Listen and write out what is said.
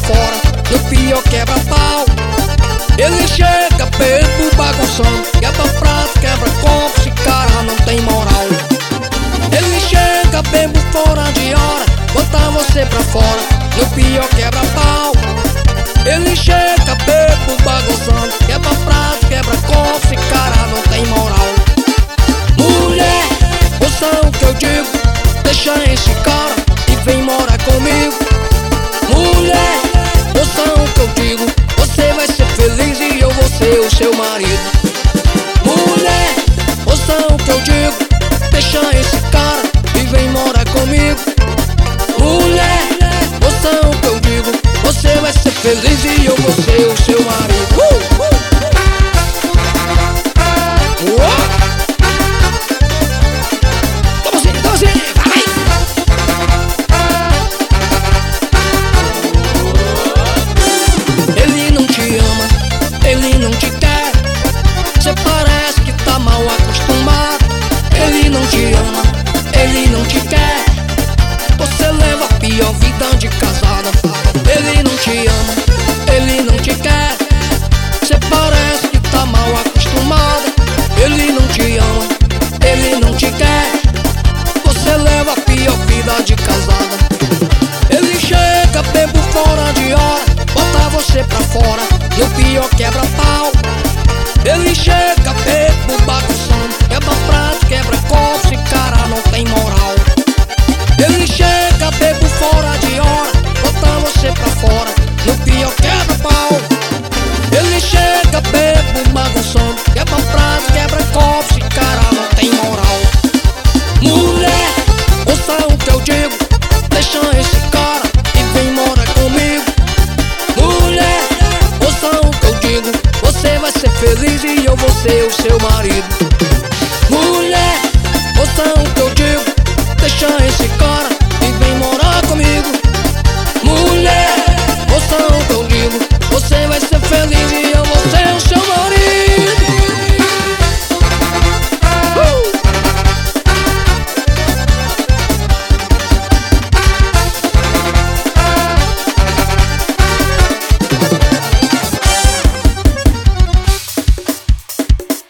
fora, no pior quebra-pau. Ele chega bebo bagunçando, quebra prato, quebra copo, esse cara não tem moral. Ele chega bebo fora de hora, bota você pra fora, no pior quebra-pau. Ele chega bebo bagunçando, quebra prato, quebra copo, esse cara não tem moral. Mulher, ouça o que eu digo, deixa esse cara e vem morar comigo. Mulher, ouça o que eu digo, você vai ser feliz e eu vou ser o seu marido. Mulher, ouça o que eu digo, deixa esse cara e vem morar comigo. Mulher, ouça o que eu digo, você vai ser feliz e eu vou ser o seu marido. Ele não te ama, ele não te quer, cê parece que tá mal acostumado. Ele não te ama, ele não te quer, você leva a pior vida de casada. Ele não te ama, ele não te quer, cê parece que tá mal acostumada. Ele não te ama, ele não te quer, você leva a pior vida de casada. Ele chega bebo fora de hora, bota você pra fora, no pior quebra-pau. Ele chega bebo bagunçando, quebra prato, quebra copo, esse cara não tem moral. Ele chega bebo fora de hora, bota você pra fora, no pior quebra-pau. Ele chega bebo bagunçando, quebra prato, quebra copo, esse cara não tem moral. Mulher, ouça o que eu digo, deixa esse cara e vem morar comigo. Mulher, ouça o que eu digo, você vai ser feliz e eu vou ser o seu marido.